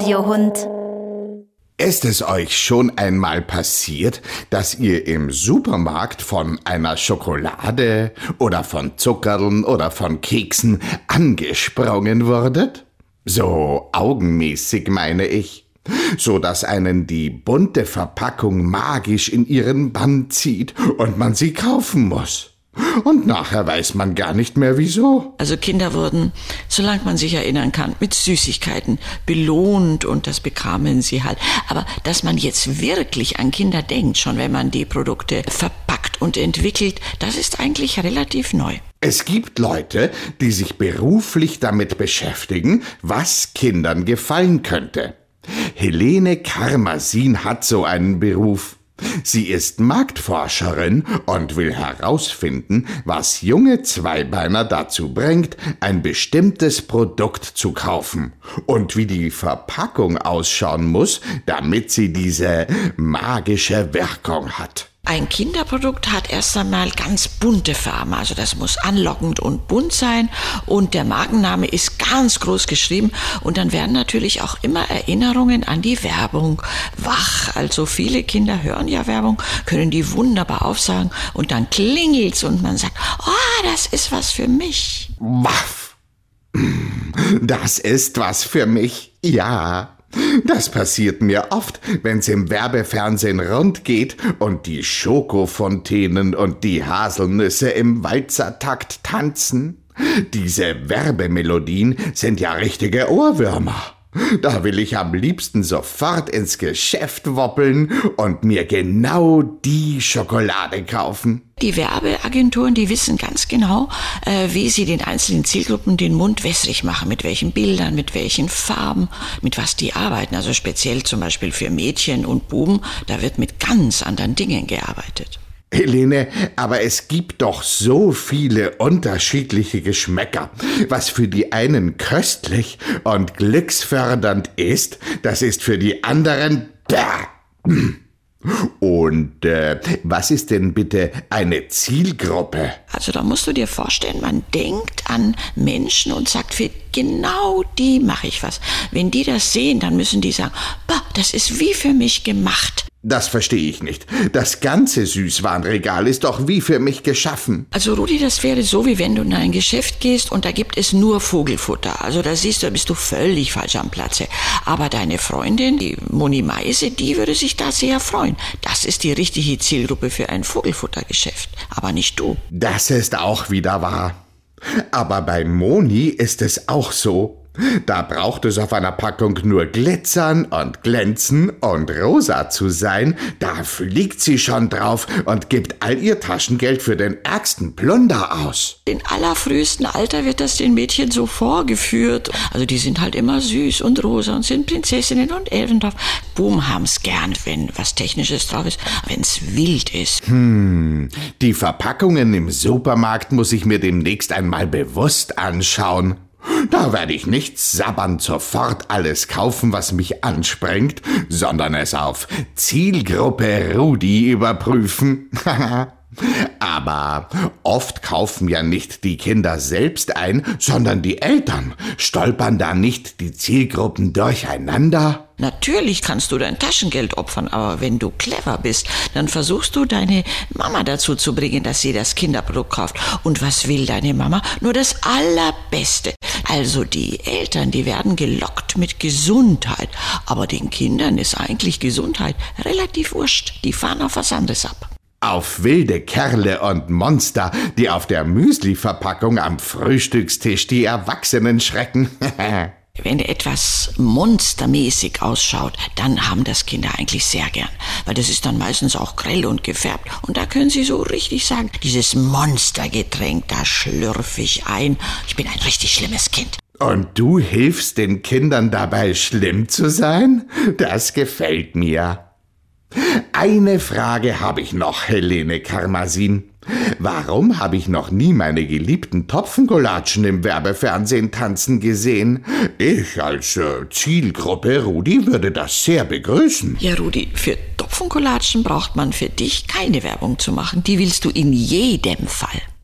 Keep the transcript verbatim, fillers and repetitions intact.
Radiohund. Ist es euch schon einmal passiert, dass ihr im Supermarkt von einer Schokolade oder von Zuckerln oder von Keksen angesprungen wurdet? So augenmäßig meine ich. So dass einen die bunte Verpackung magisch in ihren Bann zieht und man sie kaufen muss. Und nachher weiß man gar nicht mehr, wieso. Also Kinder wurden, solange man sich erinnern kann, mit Süßigkeiten belohnt und das bekamen sie halt. Aber dass man jetzt wirklich an Kinder denkt, schon wenn man die Produkte verpackt und entwickelt, das ist eigentlich relativ neu. Es gibt Leute, die sich beruflich damit beschäftigen, was Kindern gefallen könnte. Helene Karmasin hat so einen Beruf. Sie ist Marktforscherin und will herausfinden, was junge Zweibeiner dazu bringt, ein bestimmtes Produkt zu kaufen und wie die Verpackung ausschauen muss, damit sie diese magische Wirkung hat. Ein Kinderprodukt hat erst einmal ganz bunte Farben, also das muss anlockend und bunt sein und der Markenname ist ganz groß geschrieben und dann werden natürlich auch immer Erinnerungen an die Werbung wach. Also viele Kinder hören ja Werbung, können die wunderbar aufsagen und dann klingelt's und man sagt, oh, das ist was für mich. Waff! Das ist was für mich, ja. Das passiert mir oft, wenn's im Werbefernsehen rund geht und die Schokofontänen und die Haselnüsse im Walzertakt tanzen. Diese Werbemelodien sind ja richtige Ohrwürmer. Da will ich am liebsten sofort ins Geschäft woppeln und mir genau die Schokolade kaufen. Die Werbeagenturen, die wissen ganz genau, äh, wie sie den einzelnen Zielgruppen den Mund wässrig machen, mit welchen Bildern, mit welchen Farben, mit was die arbeiten. Also speziell zum Beispiel für Mädchen und Buben, da wird mit ganz anderen Dingen gearbeitet. Helene, aber es gibt doch so viele unterschiedliche Geschmäcker. Was für die einen köstlich und glücksfördernd ist, das ist für die anderen bäh. Und äh, was ist denn bitte eine Zielgruppe? Also da musst du dir vorstellen, man denkt an Menschen und sagt, für genau die mache ich was. Wenn die das sehen, dann müssen die sagen, bah, das ist wie für mich gemacht. Das verstehe ich nicht. Das ganze Süßwarenregal ist doch wie für mich geschaffen. Also Rudi, das wäre so, wie wenn du in ein Geschäft gehst und da gibt es nur Vogelfutter. Also da siehst du, da bist du völlig falsch am Platze. Aber deine Freundin, die Moni Meise, die würde sich da sehr freuen. Das ist die richtige Zielgruppe für ein Vogelfuttergeschäft. Aber nicht du. Das ist auch wieder wahr. Aber bei Moni ist es auch so. Da braucht es auf einer Packung nur glitzern und glänzen und rosa zu sein. Da fliegt sie schon drauf und gibt all ihr Taschengeld für den ärgsten Plunder aus. In allerfrühesten Alter wird das den Mädchen so vorgeführt. Also die sind halt immer süß und rosa und sind Prinzessinnen und Elfendorf. Buben haben's gern, wenn was Technisches drauf ist, wenn's wild ist. Hm, die Verpackungen im Supermarkt muss ich mir demnächst einmal bewusst anschauen. Da werde ich nicht sabbernd sofort alles kaufen, was mich anspringt, sondern es auf Zielgruppe Rudi überprüfen. Aber oft kaufen ja nicht die Kinder selbst ein, sondern die Eltern. Stolpern da nicht die Zielgruppen durcheinander? Natürlich kannst du dein Taschengeld opfern, aber wenn du clever bist, dann versuchst du deine Mama dazu zu bringen, dass sie das Kinderprodukt kauft. Und was will deine Mama? Nur das Allerbeste. Also die Eltern, die werden gelockt mit Gesundheit. Aber den Kindern ist eigentlich Gesundheit relativ wurscht. Die fahren auf was anderes ab. Auf wilde Kerle und Monster, die auf der Müsli-Verpackung am Frühstückstisch die Erwachsenen schrecken. Wenn etwas monstermäßig ausschaut, dann haben das Kinder eigentlich sehr gern. Weil das ist dann meistens auch grell und gefärbt. Und da können sie so richtig sagen, dieses Monstergetränk, da schlürfe ich ein. Ich bin ein richtig schlimmes Kind. Und du hilfst den Kindern dabei, schlimm zu sein? Das gefällt mir. Eine Frage habe ich noch, Helene Karmasin. Warum habe ich noch nie meine geliebten Topfengolatschen im Werbefernsehen tanzen gesehen? Ich als äh, Zielgruppe Rudi würde das sehr begrüßen. Ja, Rudi, für Topfengolatschen braucht man für dich keine Werbung zu machen. Die willst du in jedem Fall.